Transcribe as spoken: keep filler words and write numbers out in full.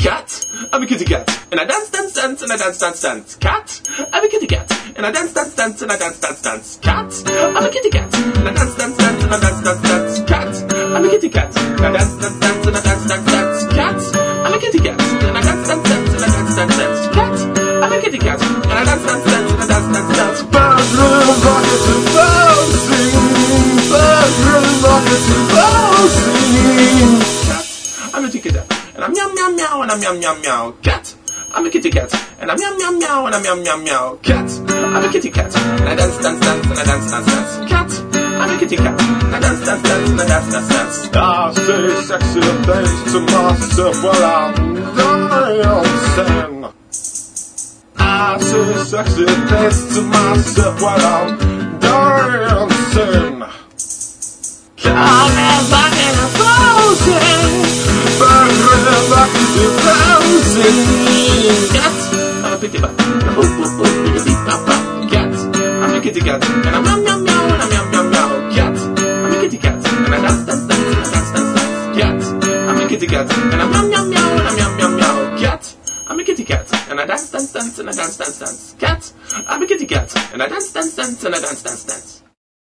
Cat, I'm a kitty cat, and I dance, dance, dance, and I dance, dance, dance. Cat, I'm a kitty cat, and I dance, dance, dance, and I dance, dance, dance. Cat, I'm a kitty cat, and I dance, dance, dance, and I dance, dance, dance. Cat, I'm a kitty cat, and I dance, dance, dance, and I dance, dance, dance. Cat, I'm a kitty cat, and I dance, dance, dance, and I dance, dance, dance. Cat, I'm a kitty cat, and I dance, dance, dance, and I dance, dance, dance. Bedroom rocket to bouncing, bedroom rocket to bouncing. Cat, I'm a kitty cat, and I'm meow meow meow, and I'm meow meow meow. Cat, I'm a kitty cat, and I'm meow meow meow, and I'm meow meow meow. Cat, I'm a kitty cat, and I dance, dance, dance, and I dance, dance, dance. Cat, I'm a kitty cat, and I dance, dance, dance, and I dance, dance, dance. I say sexy things to myself while I'm dancing. I say sexy things to myself while I'm dancing. Come and back and I'm frozen. Bedroom rocket to bouncing. Cat, I'm a kitty cat, oh oh oh, kitty papa. Cat, I'm a kitty cat, and I'm meow meow meow, and I'm meow meow meow. Cat, I'm a kitty cat, and I dance dance dance, and I dance dance dance. Cat, I'm a kitty cat, and I'm meow meow meow, and I'm meow meow meow. Cat, I'm a kitty cat, and I dance dance dance, and I dance dance dance. Cat, I'm a kitty cat, and I dance dance dance, and I dance dance dance.